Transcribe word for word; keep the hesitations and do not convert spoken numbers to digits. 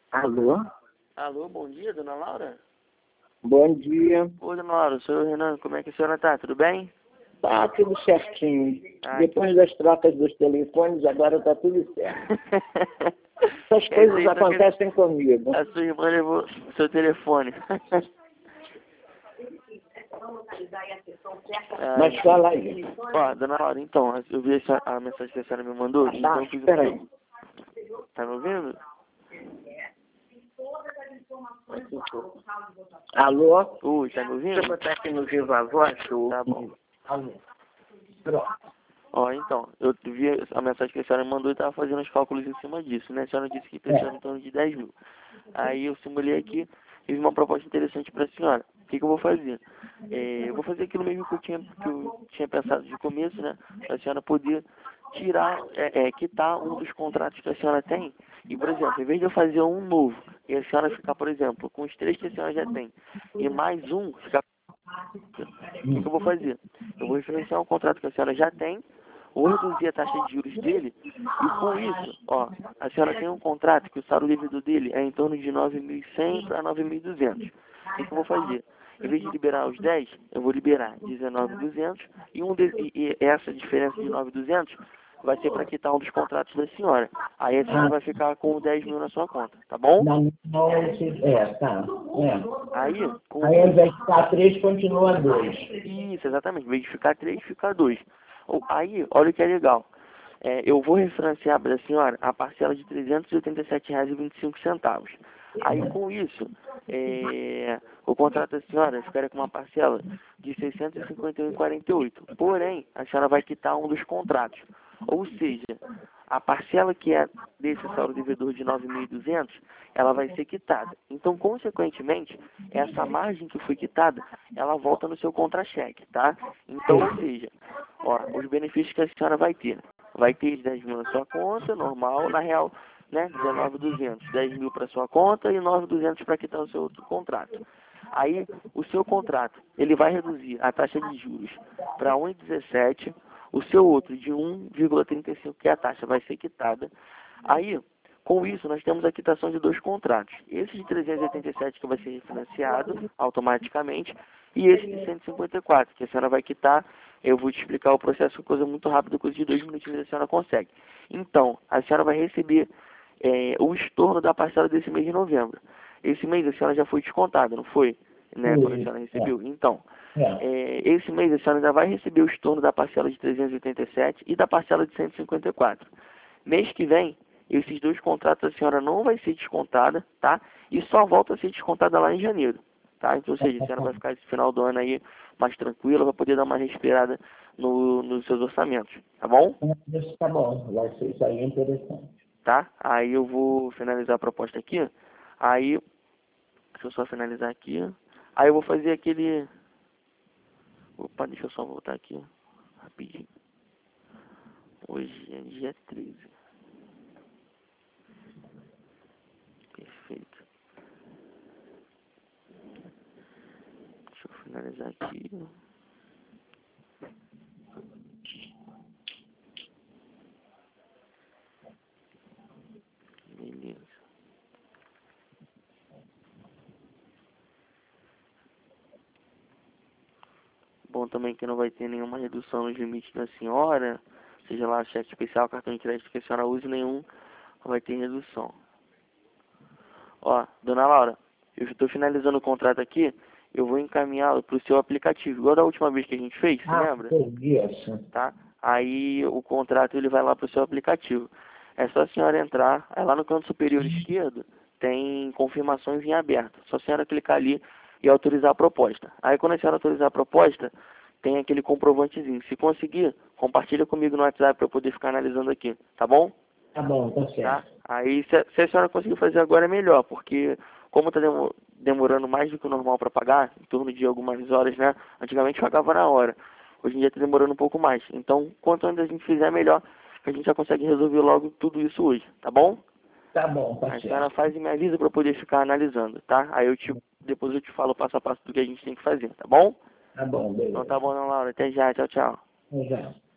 Alô? Alô, bom dia, dona Laura? Bom dia. Oi, dona Laura, sou o Renan, como é que a senhora tá? Tudo bem? Tá tudo certinho. Ah, Depois das trocas dos telefones, agora tá tudo certo. Essas Quer coisas dizer, então, que acontecem comigo. a sua irmã levou seu telefone. Mas Ai, fala aí. ó, dona Laura, então, eu vi essa, a mensagem que a senhora me mandou, então eu Tá, fiz espera um... aí. Tá me ouvindo? Alô? Oi, tá me Deixa eu ouvindo? botar aqui no Viva Voz. que eu- Tá bom. Alô? Pronto. Ó, então, eu vi a mensagem que a senhora me mandou e tava fazendo os cálculos em cima disso, né? A senhora disse que precisava em torno de dez mil. Aí eu simulei aqui e vi uma proposta interessante para a senhora. O que, que eu vou fazer? É, eu vou fazer aquilo mesmo que eu tinha, que eu tinha pensado de começo, né? Para a senhora poder tirar, é, é, quitar um dos contratos que a senhora tem. E, por exemplo, em vez de eu fazer um novo e a senhora ficar, por exemplo, com os três que a senhora já tem, e mais um ficar... O que, que eu vou fazer? Eu vou referenciar um contrato que a senhora já tem, vou reduzir a taxa de juros dele, e com isso, ó, a senhora tem um contrato que o saldo líquido dele é em torno de nove mil e cem para nove mil e duzentos. O que, que eu vou fazer? Em vez de liberar os dez, eu vou liberar dezenove mil e duzentos, e, um de, e, e essa diferença de nove mil e duzentos vai ser para quitar um dos contratos da senhora. Aí a senhora Ah, vai ficar com dez mil na sua conta, tá bom? não, não, esse- é, tá. É. Aí, com Aí ao isso, invés de ficar três, continua dois. isso, exatamente. Em vez de ficar três, fica dois. Ou- Aí, olha o que é legal. É, eu vou referenciar para a senhora a parcela de trezentos e oitenta e sete reais e vinte e cinco centavos. Aí, com isso, é, o contrato da senhora ficaria com uma parcela de seiscentos e cinquenta e um reais e quarenta e oito centavos. Porém, a senhora vai quitar um dos contratos. Ou seja, a parcela que é desse saldo devedor de nove mil e duzentos, ela vai ser quitada. Então, consequentemente, essa margem que foi quitada, ela volta no seu contra-cheque, tá? Então, ou seja, ó, os benefícios que a senhora vai ter. Vai ter dez mil na sua conta, normal, na real, né, dezenove mil e duzentos. dez mil para sua conta e nove mil e duzentos para quitar o seu outro contrato. Aí, o seu contrato, ele vai reduzir a taxa de juros para um vírgula dezessete, o seu outro de um vírgula trinta e cinco, que a taxa vai ser quitada. Aí, com isso, nós temos a quitação de dois contratos. Esse de trezentos e oitenta e sete, que vai ser refinanciado automaticamente, e esse de cento e cinquenta e quatro, que a senhora vai quitar. Eu vou te explicar o processo, coisa muito rápida, coisa de dois minutinhos a senhora consegue. Então, a senhora vai receber é, o estorno da parcela desse mês de novembro. Esse mês a senhora já foi descontada, não foi? Né, quando a Sim, senhora recebeu? Então, é. é, esse mês a senhora ainda vai receber o estorno da parcela de trezentos e oitenta e sete e da parcela de cento e cinquenta e quatro. Mês que vem, esses dois contratos a senhora não vai ser descontada, tá? E só volta a ser descontada lá em janeiro, tá? Então, ou seja, a senhora vai ficar esse final do ano aí mais tranquila, vai poder dar uma respirada no, nos seus orçamentos, tá bom? Isso tá bom, vai ser, isso aí é interessante. Tá? Aí eu vou finalizar a proposta aqui. Aí, deixa eu só finalizar aqui. Aí eu vou fazer aquele... Opa, deixa eu só voltar aqui rapidinho. Hoje é dia treze. Perfeito. Deixa eu finalizar aqui. Beleza. Bom também que não vai ter nenhuma redução nos limites da senhora. Seja lá cheque especial, cartão de crédito que a senhora use, nenhum vai ter redução. Ó, dona Laura, eu estou finalizando o contrato aqui. Eu vou encaminhá-lo para o seu aplicativo. Igual da última vez que a gente fez, se Ah, lembra? entendi isso. Tá? Aí o contrato ele vai lá para o seu aplicativo. É só a senhora entrar, aí lá no canto superior esquerdo tem confirmações em aberto. Só a senhora clicar ali e autorizar a proposta. Aí quando a senhora autorizar a proposta, tem aquele comprovantezinho. Se conseguir, compartilha comigo no WhatsApp para eu poder ficar analisando aqui, tá bom? Tá bom, tá Tá? certo. Aí se a, se a senhora conseguir fazer agora é melhor, porque como está demorando mais do que o normal para pagar, em torno de algumas horas, né? Antigamente pagava na hora. Hoje em dia está demorando um pouco mais. Então, quanto antes a gente fizer, melhor. A gente já consegue resolver logo tudo isso hoje, tá bom? Tá bom, tá Aí a senhora certo. faz e me avisa para poder ficar analisando, tá? Aí eu te, depois eu te falo passo a passo do que a gente tem que fazer, tá bom? Tá bom, Então tá beleza. bom, não, Laura. Até já. Tchau, tchau. Já.